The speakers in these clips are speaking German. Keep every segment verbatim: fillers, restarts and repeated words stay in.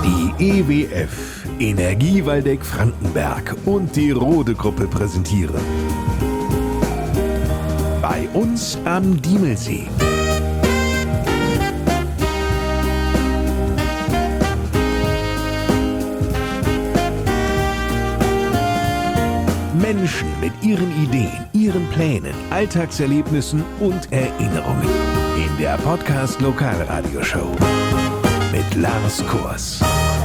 Die E W F, Energie Waldeck Frankenberg und die Rode Gruppe präsentieren. Bei uns am Diemelsee. Menschen mit ihren Ideen, ihren Plänen, Alltagserlebnissen und Erinnerungen. In der Podcast Lokalradioshow mit Lars Kors.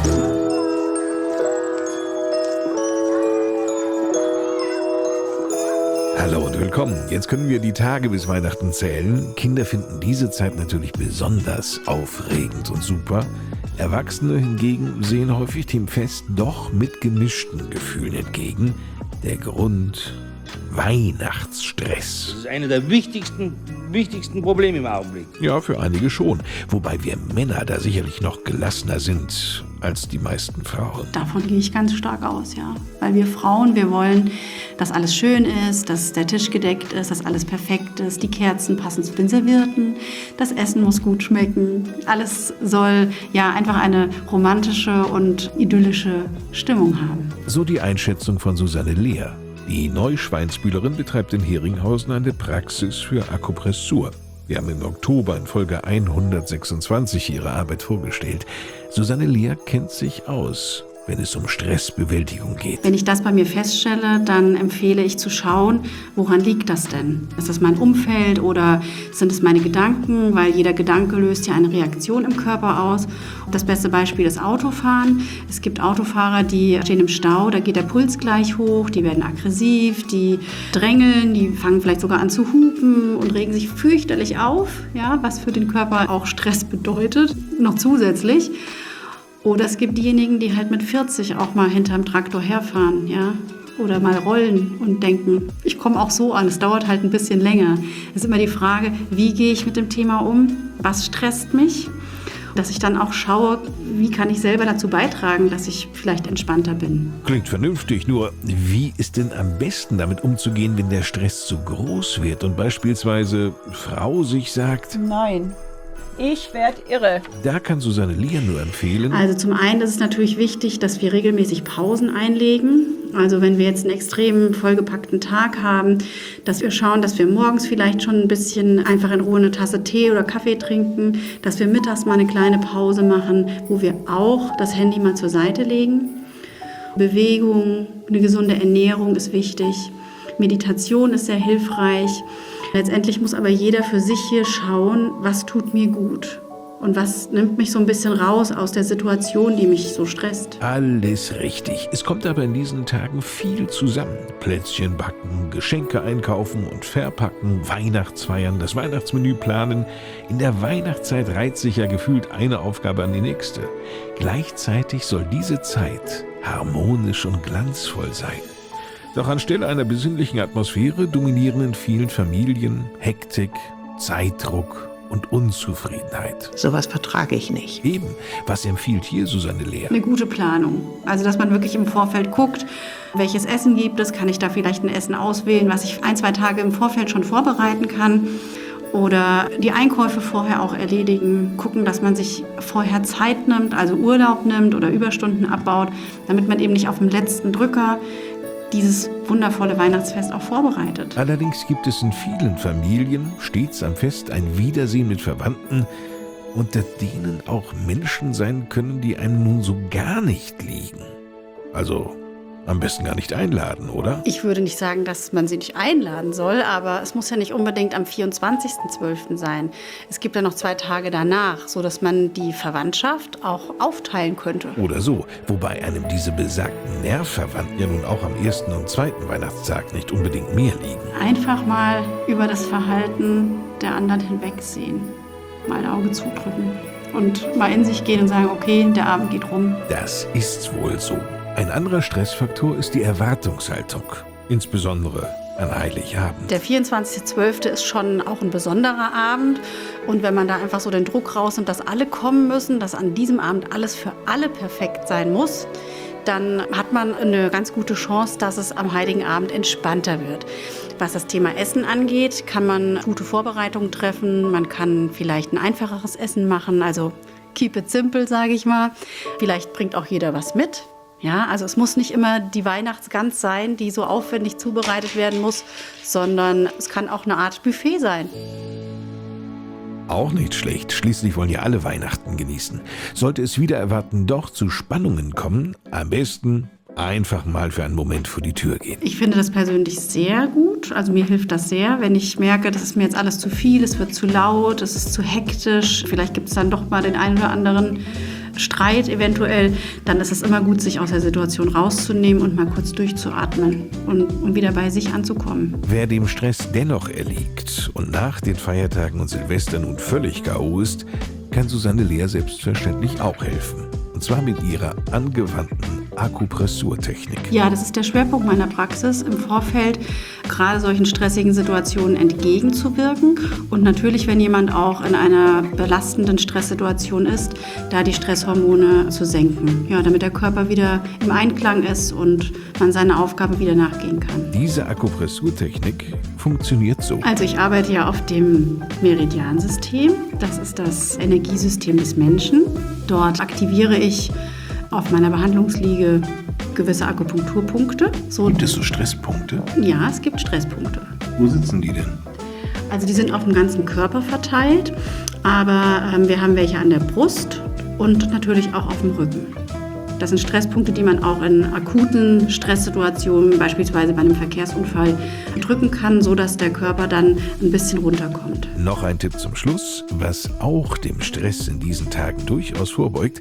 Hallo und willkommen. Jetzt können wir die Tage bis Weihnachten zählen. Kinder finden diese Zeit natürlich besonders aufregend und super. Erwachsene hingegen sehen häufig dem Fest doch mit gemischten Gefühlen entgegen. Der Grund: Weihnachtsstress. Das ist eine der wichtigsten, wichtigsten Probleme im Augenblick. Ja, für einige schon. Wobei wir Männer da sicherlich noch gelassener sind als die meisten Frauen. Davon gehe ich ganz stark aus, ja. Weil wir Frauen, wir wollen, dass alles schön ist, dass der Tisch gedeckt ist, dass alles perfekt ist, die Kerzen passen zu den Servierten, das Essen muss gut schmecken. Alles soll ja einfach eine romantische und idyllische Stimmung haben. So die Einschätzung von Susanne Lehr. Die Neuschweinsbühlerin betreibt in Heringhausen eine Praxis für Akupressur. Wir haben im Oktober in Folge hundertsechsundzwanzig ihre Arbeit vorgestellt. Susanne Lehr kennt sich aus, wenn es um Stressbewältigung geht. Wenn ich das bei mir feststelle, dann empfehle ich zu schauen, woran liegt das denn? Ist das mein Umfeld oder sind es meine Gedanken? Weil jeder Gedanke löst ja eine Reaktion im Körper aus. Das beste Beispiel ist Autofahren. Es gibt Autofahrer, die stehen im Stau, da geht der Puls gleich hoch, die werden aggressiv, die drängeln, die fangen vielleicht sogar an zu hupen und regen sich fürchterlich auf, ja, was für den Körper auch Stress bedeutet, noch zusätzlich. Oder es gibt diejenigen, die halt mit vierzig auch mal hinterm Traktor herfahren, ja, oder mal rollen und denken, ich komme auch so an, es dauert halt ein bisschen länger. Es ist immer die Frage, wie gehe ich mit dem Thema um, was stresst mich, dass ich dann auch schaue, wie kann ich selber dazu beitragen, dass ich vielleicht entspannter bin. Klingt vernünftig, nur wie ist denn am besten damit umzugehen, wenn der Stress zu groß wird und beispielsweise Frau sich sagt: Nein. Ich werde irre. Da kann Susanne Lehr nur empfehlen. Also zum einen ist es natürlich wichtig, dass wir regelmäßig Pausen einlegen. Also wenn wir jetzt einen extrem vollgepackten Tag haben, dass wir schauen, dass wir morgens vielleicht schon ein bisschen einfach in Ruhe eine Tasse Tee oder Kaffee trinken, dass wir mittags mal eine kleine Pause machen, wo wir auch das Handy mal zur Seite legen. Bewegung, eine gesunde Ernährung ist wichtig. Meditation ist sehr hilfreich. Letztendlich muss aber jeder für sich hier schauen, was tut mir gut und was nimmt mich so ein bisschen raus aus der Situation, die mich so stresst. Alles richtig. Es kommt aber in diesen Tagen viel zusammen. Plätzchen backen, Geschenke einkaufen und verpacken, Weihnachtsfeiern, das Weihnachtsmenü planen. In der Weihnachtszeit reiht sich ja gefühlt eine Aufgabe an die nächste. Gleichzeitig soll diese Zeit harmonisch und glanzvoll sein. Doch anstelle einer besinnlichen Atmosphäre dominieren in vielen Familien Hektik, Zeitdruck und Unzufriedenheit. Sowas vertrage ich nicht. Eben, was empfiehlt hier Susanne Lehr? Eine gute Planung. Also, dass man wirklich im Vorfeld guckt, welches Essen gibt es, kann ich da vielleicht ein Essen auswählen, was ich ein, zwei Tage im Vorfeld schon vorbereiten kann. Oder die Einkäufe vorher auch erledigen, gucken, dass man sich vorher Zeit nimmt, also Urlaub nimmt oder Überstunden abbaut, damit man eben nicht auf dem letzten Drücker dieses wundervolle Weihnachtsfest auch vorbereitet. Allerdings gibt es in vielen Familien stets am Fest ein Wiedersehen mit Verwandten, unter denen auch Menschen sein können, die einem nun so gar nicht liegen. Also am besten gar nicht einladen, oder? Ich würde nicht sagen, dass man sie nicht einladen soll, aber es muss ja nicht unbedingt am vierundzwanzigsten zwölften sein. Es gibt ja noch zwei Tage danach, sodass man die Verwandtschaft auch aufteilen könnte. Oder so, wobei einem diese besagten Nervverwandten ja nun auch am ersten und zweiten Weihnachtstag nicht unbedingt mehr liegen. Einfach mal über das Verhalten der anderen hinwegsehen, mal ein Auge zudrücken und mal in sich gehen und sagen, okay, der Abend geht rum. Das ist wohl so. Ein anderer Stressfaktor ist die Erwartungshaltung, insbesondere an Heiligabend. Der vierundzwanzigste zwölfte ist schon auch ein besonderer Abend. Und wenn man da einfach so den Druck rausnimmt, dass alle kommen müssen, dass an diesem Abend alles für alle perfekt sein muss, dann hat man eine ganz gute Chance, dass es am Heiligen Abend entspannter wird. Was das Thema Essen angeht, kann man gute Vorbereitungen treffen. Man kann vielleicht ein einfacheres Essen machen, also Keep it simple, sage ich mal. Vielleicht bringt auch jeder was mit. Ja, also es muss nicht immer die Weihnachtsgans sein, die so aufwendig zubereitet werden muss, sondern es kann auch eine Art Buffet sein. Auch nicht schlecht, schließlich wollen ja alle Weihnachten genießen. Sollte es wider Erwarten doch zu Spannungen kommen, am besten einfach mal für einen Moment vor die Tür gehen. Ich finde das persönlich sehr gut. Also mir hilft das sehr, wenn ich merke, das ist mir jetzt alles zu viel, es wird zu laut, es ist zu hektisch. Vielleicht gibt es dann doch mal den einen oder anderen Streit eventuell. Dann ist es immer gut, sich aus der Situation rauszunehmen und mal kurz durchzuatmen und um wieder bei sich anzukommen. Wer dem Stress dennoch erliegt und nach den Feiertagen und Silvester nun völlig K O ist, kann Susanne Lehr selbstverständlich auch helfen. Und zwar mit ihrer angewandten Akupressurtechnik. Ja, das ist der Schwerpunkt meiner Praxis, im Vorfeld gerade solchen stressigen Situationen entgegenzuwirken. Und natürlich, wenn jemand auch in einer belastenden Stresssituation ist, da die Stresshormone zu senken. Ja, damit der Körper wieder im Einklang ist und man seiner Aufgabe wieder nachgehen kann. Diese Akupressurtechnik funktioniert so. Also ich arbeite ja auf dem Meridiansystem. Das ist das Energiesystem des Menschen. Dort aktiviere ich auf meiner Behandlungsliege gewisse Akupunkturpunkte. So, gibt es so Stresspunkte? Ja, es gibt Stresspunkte. Wo sitzen die denn? Also die sind auf dem ganzen Körper verteilt, aber ähm, wir haben welche an der Brust und natürlich auch auf dem Rücken. Das sind Stresspunkte, die man auch in akuten Stresssituationen, beispielsweise bei einem Verkehrsunfall, drücken kann, sodass der Körper dann ein bisschen runterkommt. Noch ein Tipp zum Schluss, was auch dem Stress in diesen Tagen durchaus vorbeugt,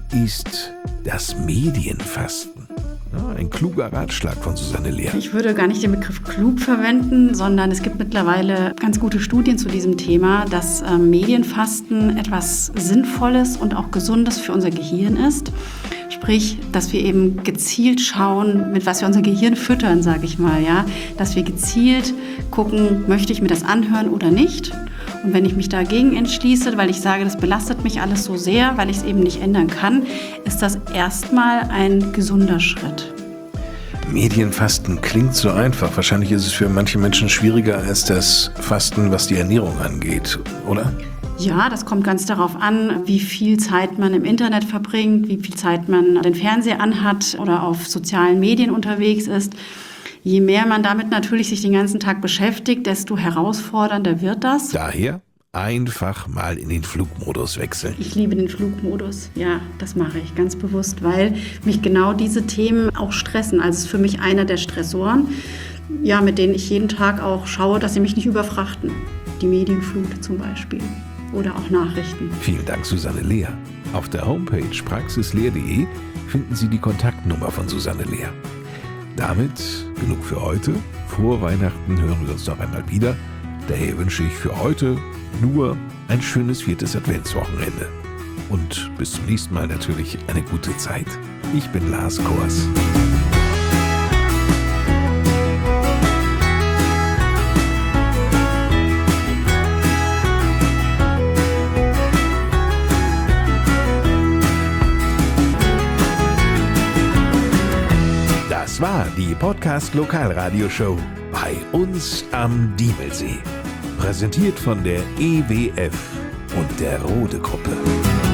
ist das Medienfasten. Ja, ein kluger Ratschlag von Susanne Lehr. Ich würde gar nicht den Begriff klug verwenden, sondern es gibt mittlerweile ganz gute Studien zu diesem Thema, dass äh, Medienfasten etwas Sinnvolles und auch Gesundes für unser Gehirn ist. Sprich, dass wir eben gezielt schauen, mit was wir unser Gehirn füttern, sage ich mal. Ja? Dass wir gezielt gucken, möchte ich mir das anhören oder nicht. Und wenn ich mich dagegen entschließe, weil ich sage, das belastet mich alles so sehr, weil ich es eben nicht ändern kann, ist das erstmal ein gesunder Schritt. Medienfasten klingt so einfach. Wahrscheinlich ist es für manche Menschen schwieriger als das Fasten, was die Ernährung angeht, oder? Ja, das kommt ganz darauf an, wie viel Zeit man im Internet verbringt, wie viel Zeit man den Fernseher anhat oder auf sozialen Medien unterwegs ist. Je mehr man damit natürlich sich den ganzen Tag beschäftigt, desto herausfordernder wird das. Daher einfach mal in den Flugmodus wechseln. Ich liebe den Flugmodus, ja, das mache ich ganz bewusst, weil mich genau diese Themen auch stressen. Also es ist für mich einer der Stressoren, ja, mit denen ich jeden Tag auch schaue, dass sie mich nicht überfrachten. Die Medienflut zum Beispiel oder auch Nachrichten. Vielen Dank, Susanne Lehr. Auf der Homepage praxislehr punkt de finden Sie die Kontaktnummer von Susanne Lehr. Damit genug für heute. Vor Weihnachten hören wir uns noch einmal wieder. Daher wünsche ich für heute nur ein schönes viertes Adventswochenende. Und bis zum nächsten Mal natürlich eine gute Zeit. Ich bin Lars Kors. Das war die Podcast-Lokalradioshow bei uns am Diemelsee. Präsentiert von der E W F und der Rode Gruppe.